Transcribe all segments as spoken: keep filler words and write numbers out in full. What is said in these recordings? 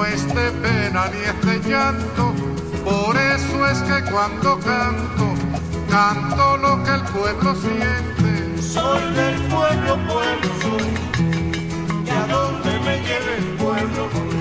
es de pena ni es de llanto, por eso es que cuando canto, canto lo que el pueblo siente. Soy del pueblo, pueblo soy, y a donde me lleve el pueblo voy.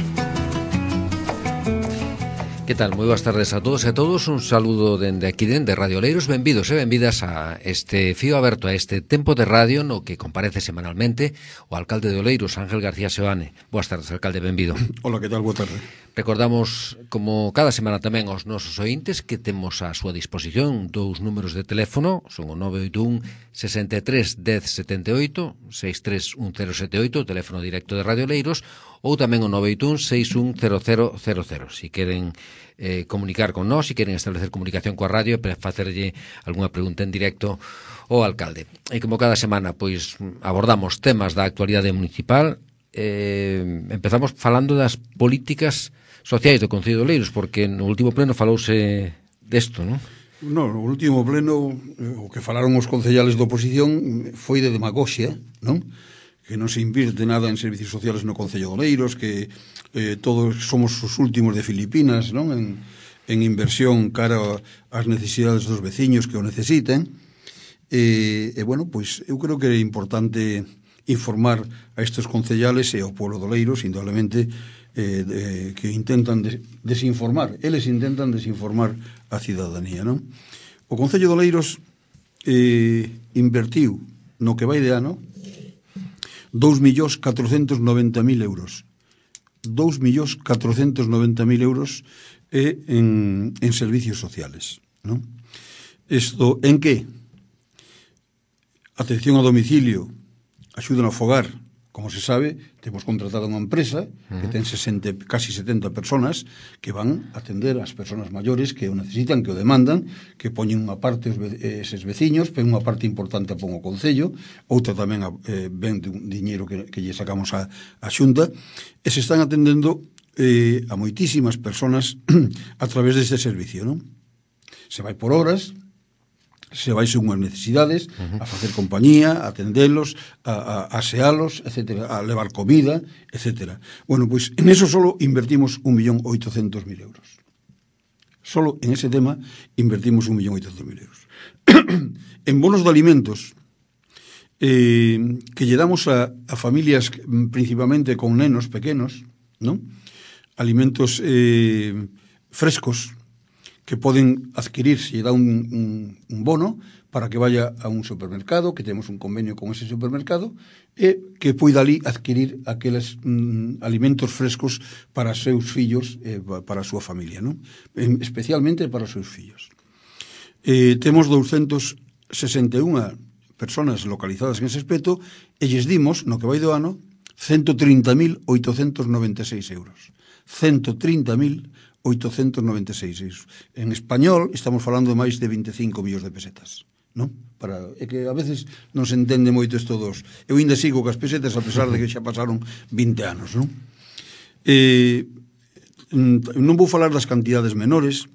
Que tal? Moi boas tardes a todos e a todos. Un saludo dende aquí dende Radio Oleiros. Benvidos e benvidas a este fío aberto, a este tempo de radio no que comparece semanalmente o alcalde de Oleiros, Ángel García Seoane. Boas tardes, alcalde, benvido. Hola, que tal? Boa tarde. Recordamos, como cada semana tamén aos nosos ointes, que temos a súa disposición dous números de teléfono, son o nove oito un, sesenta e tres, dez, setenta e oito, seis tres un cero sete oito, o teléfono directo de Radio Oleiros, ou tamén o nove oito un, seis un cero cero cero cero. Si queren eh, comunicar con nós, si queren establecer comunicación coa radio para facerlle algunha pregunta en directo ao alcalde. E como cada semana, pois abordamos temas da actualidade municipal. Eh, empezamos falando das políticas sociais do Concello de Oleiros, porque no último pleno falouse desto, non? No, no último pleno o que falaron os concellales da oposición foi de demagoxia, non? Que non se invirte nada en servicios sociales no Concello de Oleiros, que eh, todos somos os últimos de Filipinas, non? En, en inversión cara ás necesidades dos veciños que o necesiten. E, e bueno, pois eu creo que é importante informar a estes concellales e ao pueblo de Oleiros, indudablemente, eh, de, que intentan des, desinformar. Eles intentan desinformar a cidadanía, non? O Concello de Oleiros eh, invertiu no que vai de ano dous millóns catrocentos noventa mil euros. dous millóns catrocentos noventa mil euros eh, en, en servicios sociales, non? Isto, en que? Atención a domicilio, axuda no fogar, como se sabe, temos contratado unha empresa que ten sesenta, casi setenta personas que van a atender as persoas maiores que o necesitan, que o demandan, que poñen unha parte os ve, eses veciños, pero unha parte importante a pon o Concello, outra tamén eh, ven de un diñeiro que, que lle sacamos a, a Xunta, e se están atendendo eh, a moitísimas personas a través deste servicio, non? Se vai por horas, se vai según as necesidades, a facer compañía, a atendelos, a, a asealos, etcétera, a levar comida, etcétera. Bueno, pois en eso solo invertimos un millón oitocentos mil euros. Solo en ese tema invertimos un millón oitocentos mil euros. En bonos de alimentos eh, que lle damos a, a familias principalmente con nenos pequenos, ¿no? Alimentos eh, frescos, que poden adquirir, se lle dá un, un, un bono para que vaya a un supermercado, que temos un convenio con ese supermercado, e que poida ali adquirir aqueles mm, alimentos frescos para os seus fillos, eh, para a súa familia, non? Especialmente para os seus fillos. Eh, temos doscientas sesenta e unha personas localizadas en ese aspecto e lles dimos, no que vai do ano, ciento trinta mil oitocentos noventa e seis euros. ciento trinta mil oitocentos noventa e seis euros. En español estamos falando de máis de veinticinco millóns de pesetas, non? Para, é que a veces non se entende moito isto dos. Eu ainda sigo cas pesetas a pesar de que xa pasaron vinte anos, non? Eh, non vou falar das cantidades menores,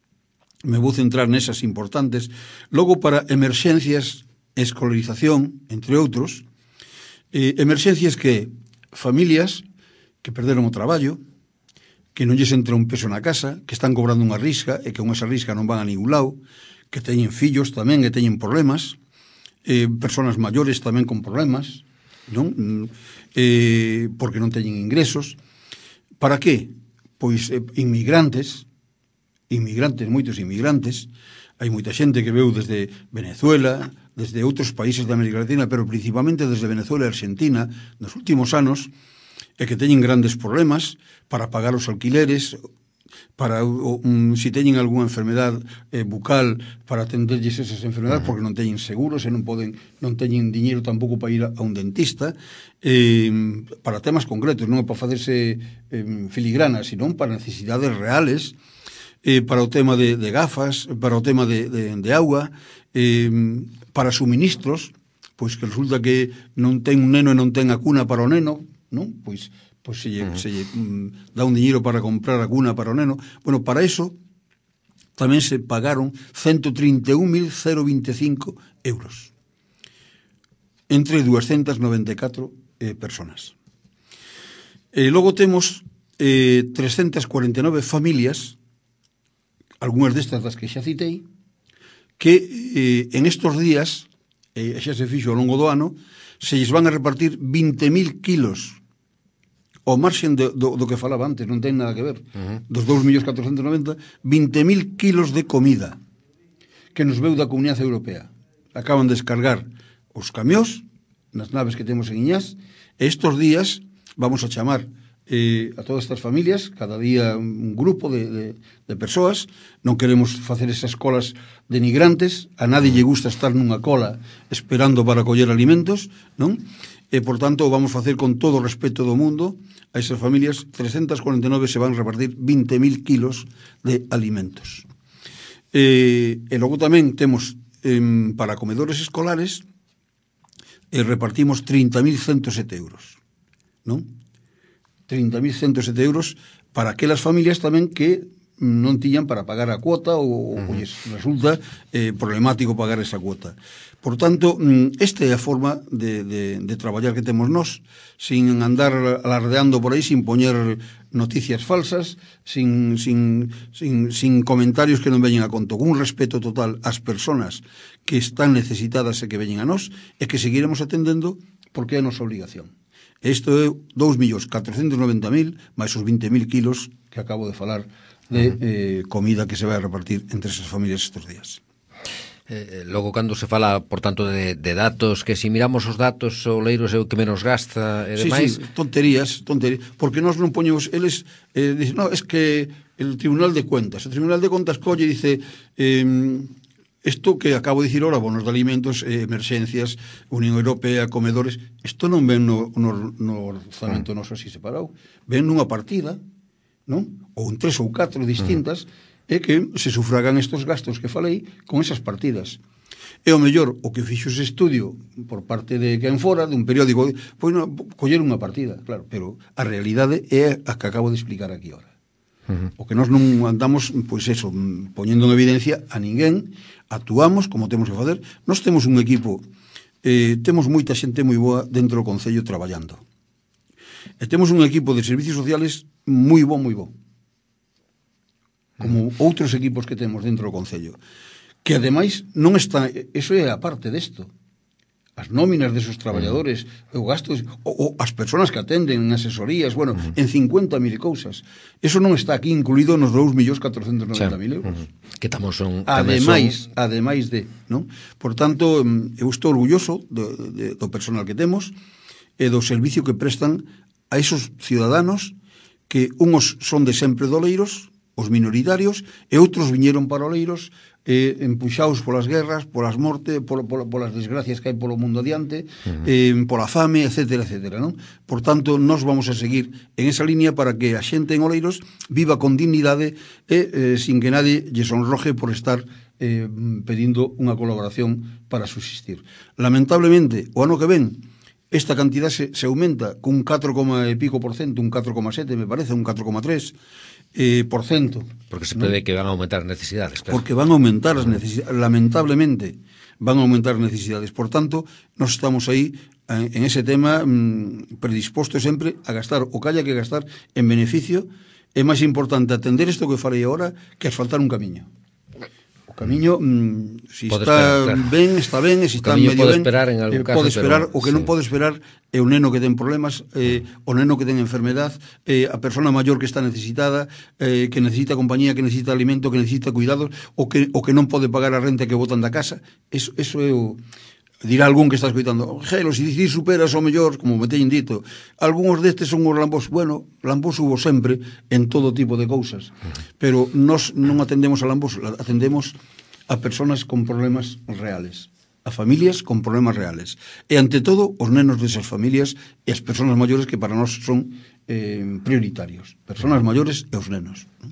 me vou centrar nesas importantes. Logo, para emerxencias, escolarización, entre outros, eh, emerxencias que familias que perderon o traballo, que non lles entra un peso na casa, que están cobrando unha risca e que con esa risca non van a ningún lado, que teñen fillos tamén e teñen problemas, eh, personas maiores tamén con problemas, non? Eh, porque non teñen ingresos. Para que? Pois eh, inmigrantes, inmigrantes, moitos inmigrantes, hai moita xente que veu desde Venezuela, desde outros países da América Latina, pero principalmente desde Venezuela e Argentina, nos últimos anos, e que teñen grandes problemas para pagar os alquileres, para um, si teñen algunha enfermedade eh, bucal, para atenderlles esas enfermedades, porque non teñen seguros e non poden, non teñen diñeiro tampouco para ir a, a un dentista, eh, para temas concretos, non para facerse eh, filigranas, sino para necesidades reales, eh, para o tema de, de gafas, para o tema de, de, de auga, eh, para suministros, pois que resulta que non ten un neno e non ten a cuna para o neno, non? Pois, pois se lle, uh -huh. se lle mm, dá un diñeiro para comprar a cuna para o neno. Bueno, para eso tamén se pagaron ciento trinta e un mil veinticinco euros entre doscientas noventa e catro eh, personas. E logo temos eh, trescentas cuarenta e nove familias, algunhas destas das que xa citei, que eh, en estos días, eh, xa se fixo ao longo do ano, se lles van a repartir vinte mil kilos ao marxen do, do, do que falaba antes, non ten nada que ver, uh-huh. dos dous millóns catrocentos e noventa, vinte mil kilos de comida que nos veu da Comunidade Europea. Acaban de descargar os camións nas naves que temos en Iñás, e estes días vamos a chamar eh, a todas estas familias, cada día un grupo de, de, de persoas. Non queremos facer esas colas denigrantes, a nadie lle gusta estar nunha cola esperando para coller alimentos, non? E, por tanto, vamos facer con todo o respeto do mundo a esas familias. Trescentas cuarenta e nove se van a repartir vinte mil kilos de alimentos. E, e logo tamén temos eh, para comedores escolares e repartimos trinta mil ciento sete euros, non? trinta mil ciento sete euros para aquelas familias tamén que non tiñan para pagar a cuota ou, uh-huh. ou lles resulta eh, problemático pagar esa cuota. Por tanto, esta é a forma de, de, de traballar que temos nós, sin andar alardeando por aí, sin poñer noticias falsas, sin, sin, sin, sin comentarios que non veñen a conto, con un respeto total ás persoas que están necesitadas e que veñen a nós, e que seguiremos atendendo porque é a nosa obligación. Isto é dous millóns catrocentos e noventa mil máis os vinte mil kilos que acabo de falar de eh, comida que se vai a repartir entre esas familias estes días. Eh, logo, cando se fala, por tanto, de, de datos, que si miramos os datos, o Oleiros é o que menos gasta e demais... Sí, sí, tonterías, tonterías, porque nós non poñemos... Eles eh, dicen, no, es que el Tribunal de Cuentas, o Tribunal de Cuentas colle e dice... Eh, Isto que acabo de dicir ahora, bonos de alimentos, eh, emerxencias, Unión Europea, comedores, isto non ven no, no, no orzamento noso así separado, ven nunha partida, non? Ou en tres ou catro distintas, e que se sufragan estos gastos que falei con esas partidas. E o mellor, o que fixo ese estudio por parte de quen fora, dun periódico, pois non, coller unha partida, claro, pero a realidade é a que acabo de explicar aquí ahora. Uh-huh. O que nós non andamos, pois eso, poñendo en evidencia a ninguén, actuamos como temos que facer. Nós temos un equipo, eh, temos moita xente moi boa dentro do Concello traballando. E temos un equipo de servicios sociales moi bo, moi bo. Como uh-huh. outros equipos que temos dentro do Concello. Que ademais non está, eso é a parte desto. As nóminas desos traballadores, uh-huh. o gastos, o, o as persoas que atenden en asesorías, bueno, uh-huh. en cincuenta mil cousas. Eso non está aquí incluído nos dous millóns catrocentos e noventa mil euros. Uh-huh. Que tamos son... Ademais, son... ademais de, non? Por tanto, eu estou orgulloso do, de, do personal que temos e do servicio que prestan a esos ciudadanos que unhos son de sempre de Oleiros, os minoritarios, e outros viñeron para Oleiros eh, empuxados polas guerras, polas mortes, por, por, polas desgracias que hai polo mundo adiante, uh-huh. eh, pola fame, etcétera, etcétera, non? Por tanto, nós vamos a seguir en esa línea para que a xente en Oleiros viva con dignidade e eh, sin que nadie lle sonroje por estar eh, pedindo unha colaboración para subsistir. Lamentablemente, o ano que ven, esta cantidad se, se aumenta cun catro, e pico por cento, un catro coma sete, me parece, un catro coma tres, Eh, por cento. Porque se prevé, ¿no?, que van a aumentar necesidades. Claro. Porque van a aumentar as necesidades, lamentablemente van a aumentar necesidades. Por tanto, nos estamos aí en, en ese tema mmm, predispostos sempre a gastar o que haya que gastar en beneficio. É máis importante atender isto que farei agora que asfaltar un camiño. O camiño, mmm, si pode está esperar, claro. ben, está ben, e si está medio pode ben, esperar en algún eh, caso, pode esperar, pero, o que sí. non pode esperar é o neno que ten problemas, eh, o neno que ten enfermedad, eh, a persona maior que está necesitada, eh, que necesita compañía, que necesita alimento, que necesita cuidados, o que, o que non pode pagar a renta que botan da casa. Eso, eso é o... Dirá algún que está escoitando, Gelo, se si superas o mellor, como me teñen dito, algúns destes son os lambos. Bueno, lambos hubo sempre en todo tipo de cousas, pero nós non atendemos a lambos, atendemos a personas con problemas reales, a familias con problemas reales, e ante todo os nenos desas familias e as persoas maiores que para nós son eh, prioritarios, persoas maiores e os nenos, non?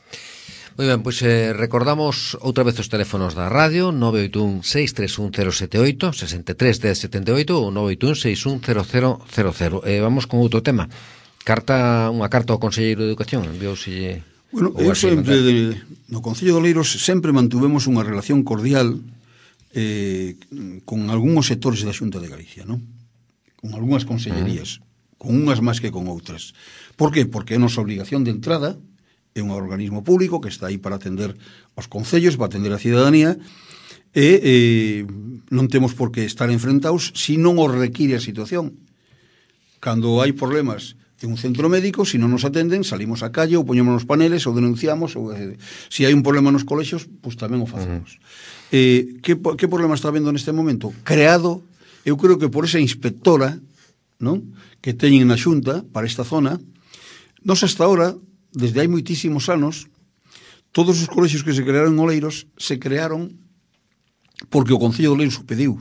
Moi ben, pois eh, recordamos outra vez os teléfonos da radio, nove oito un seis tres un cero sete oito, sesenta e tres dez setenta e oito ou nove oito un seis un cero cero cero cero. E eh, vamos con outro tema. Carta, unha carta ao Conselleiro de Educación, envióuselle... Bueno, eu sempre, de, no Concello de Oleiros, sempre mantuvemos unha relación cordial eh, con algúns sectores da Xunta de Galicia, non? Con algunhas consellerías. con unhas máis que con outras. Por que? Porque é nosa obligación de entrada, é un organismo público que está aí para atender aos concellos, para atender a cidadanía, e eh, non temos por que estar enfrentados se non os require a situación. Cando hai problemas en un centro médico, se non nos atenden, salimos á calle ou poñemos nos paneles ou denunciamos, ou eh, se hai un problema nos colexios, pois tamén o facemos. Uh-huh. Eh, que, que problema está habendo neste momento? Creado, eu creo que por esa inspectora, non, que teñen na Xunta para esta zona, nos hasta ahora, desde hai moitísimos anos, todos os colexios que se crearon en Oleiros se crearon porque o Concello de Oleiros o pediu.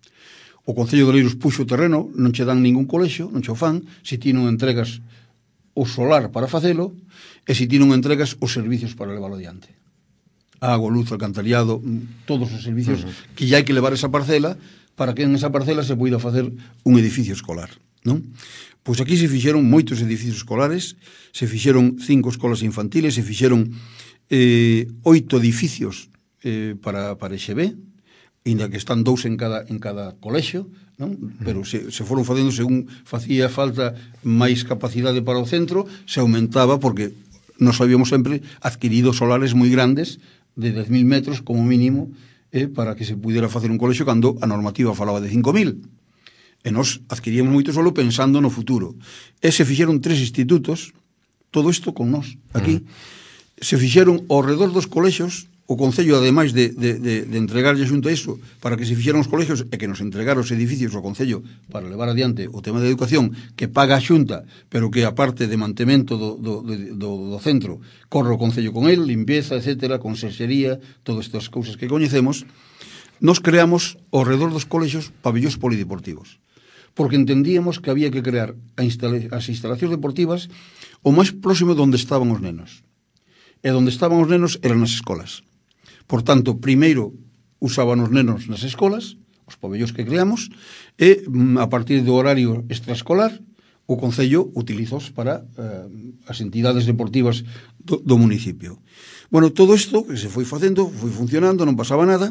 O Concello de Oleiros puxo o terreno, non che dan ningún colexio, non che o fan, se ti non entregas o solar para facelo, e se ti non entregas os servicios para leválo adiante. Agua, luz, alcantarillado, todos os servicios uh-huh. que ya hai que levar esa parcela para que en esa parcela se poida facer un edificio escolar, non? Pois aquí se fixeron moitos edificios escolares, se fixeron cinco escolas infantiles, se fixeron eh, oito edificios eh, para, para X B, ainda que están dous en cada, en cada colexio, non? Pero se, se foron facendo según facía falta máis capacidade para o centro, se aumentaba porque nos habíamos sempre adquirido solares moi grandes, de dez mil metros como mínimo, eh, para que se pudiera facer un colexio cando a normativa falaba de cinco mil. E nos adquiríamos moito solo pensando no futuro. E se fixeron tres institutos, todo isto con nós, aquí. Uh-huh. Se fixeron ao redor dos colexios. O Concello, ademais de, de, de, de entregarlle xunto a iso para que se fixeran os colegios e que nos entregara os edificios ao Concello para levar adiante o tema de educación que paga a Xunta, pero que a parte de mantemento do, do, do, do centro corre o Concello con el, limpieza, etcétera, conserxería, todas estas cousas que coñecemos, nos creamos ao redor dos colexios pabellóns polideportivos, porque entendíamos que había que crear a instala as instalacións deportivas o máis próximo de onde estaban os nenos. E onde estaban os nenos eran nas escolas. Por tanto, primeiro usaban os nenos nas escolas, os pabellóns que creamos, e a partir do horario extraescolar, o Concello utilizos para eh, as entidades deportivas do, do municipio. Bueno, todo isto que se foi facendo, foi funcionando, non pasaba nada,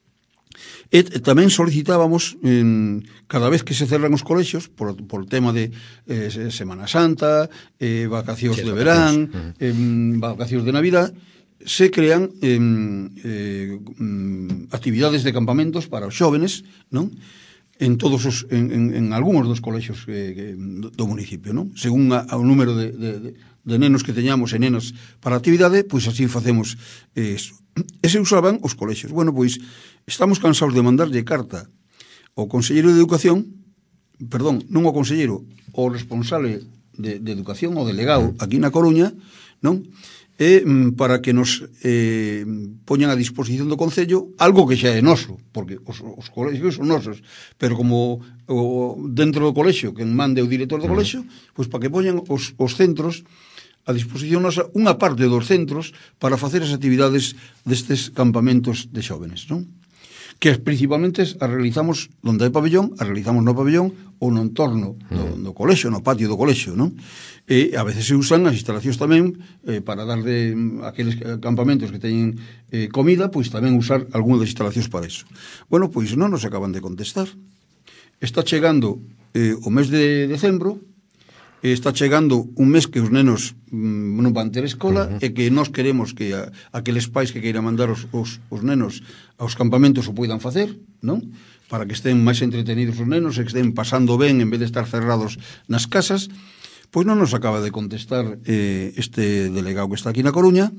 e tamén solicitábamos en, cada vez que se cerran os colexios por, por tema de eh, Semana Santa, eh, vacacións sí, de verán, uh-huh. eh, vacacións de Navidad, se crean eh, eh, actividades de campamentos para os xóvenes, non? En todos os en, en, en algúns dos colexios eh, que, do municipio, non? Según a, a o número de, de, de nenos que teñamos e nenas para a actividade, pois así facemos eh, eso. E se usaban os colexios. Bueno, pois estamos cansados de mandarlle carta ao conselleiro de Educación, perdón, non ao conselleiro, ao responsable de, de Educación, o delegado aquí na Coruña, non? E para que nos eh, poñan a disposición do Concello algo que xa é noso, porque os, os colexios son nosos, pero como o, dentro do colexio quen mande o director do colexio, pois para que poñan os, os centros a disposición nosa, unha parte dos centros para facer as actividades destes campamentos de xóvenes, non? Que principalmente as realizamos onde hai pabellón, as realizamos no pabellón ou no entorno do, do colexio, no patio do colexio, non? E a veces se usan as instalacións tamén eh, para dar de aqueles campamentos que teñen eh, comida, pois tamén usar algunha das instalacións para eso. Bueno, pois non nos acaban de contestar. Está chegando eh, o mes de decembro, eh, está chegando un mes que os nenos mm, non van ter escola, uh-huh. e que nós queremos que a, aqueles pais que queiran mandar os, os, os nenos aos campamentos o poidan facer, non? Para que estén máis entretenidos os nenos e que estén pasando ben en vez de estar cerrados nas casas. Pois non nos acaba de contestar eh, este delegado que está aquí na Coruña,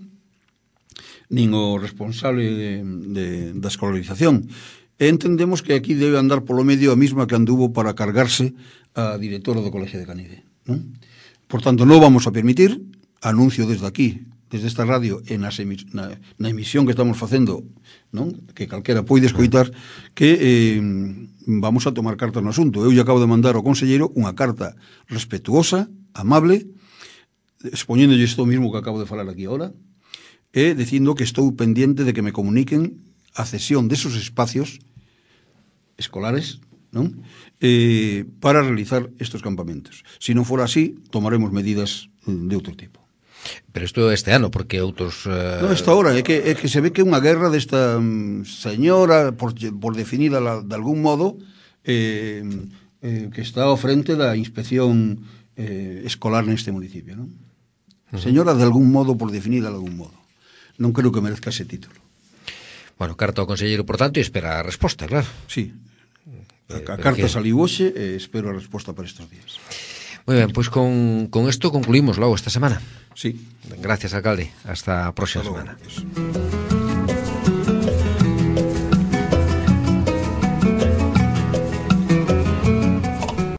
nin o responsable de, de, da escolarización. E entendemos que aquí debe andar polo medio a mesma que anduvo para cargarse a directora do Colexio de Canide, non? Por tanto, non vamos a permitir, anuncio desde aquí, desde esta radio, e nas emis, na, na emisión que estamos facendo, non? Que calquera poide escoitar, que eh, vamos a tomar cartas no asunto. Eu lle acabo de mandar ao conselleiro unha carta respetuosa, amable, expoñéndolle isto mismo que acabo de falar aquí ahora, e dicindo que estou pendiente de que me comuniquen a cesión desos espacios escolares, non? Eh, para realizar estos campamentos. Se non fora así, tomaremos medidas de outro tipo. Pero isto este ano, porque outros... Uh... Non, esta hora, é que, é que se ve que é unha guerra desta um, señora, por, por definida la, de algún modo, eh, eh, que está ao frente da inspección eh, escolar neste municipio, non? Uh -huh. Señora, de algún modo, por definir de algún modo. Non creo que merezca ese título. Bueno, carta ao conselleiro, por tanto, e espera a resposta, claro. Sí. A, a Eh, carta que... saliu hoxe e espero a resposta para estes días. Moi ben, pois con, con isto concluímos logo esta semana. Sí. Gracias, alcalde. Hasta a próxima Hasta semana. luego.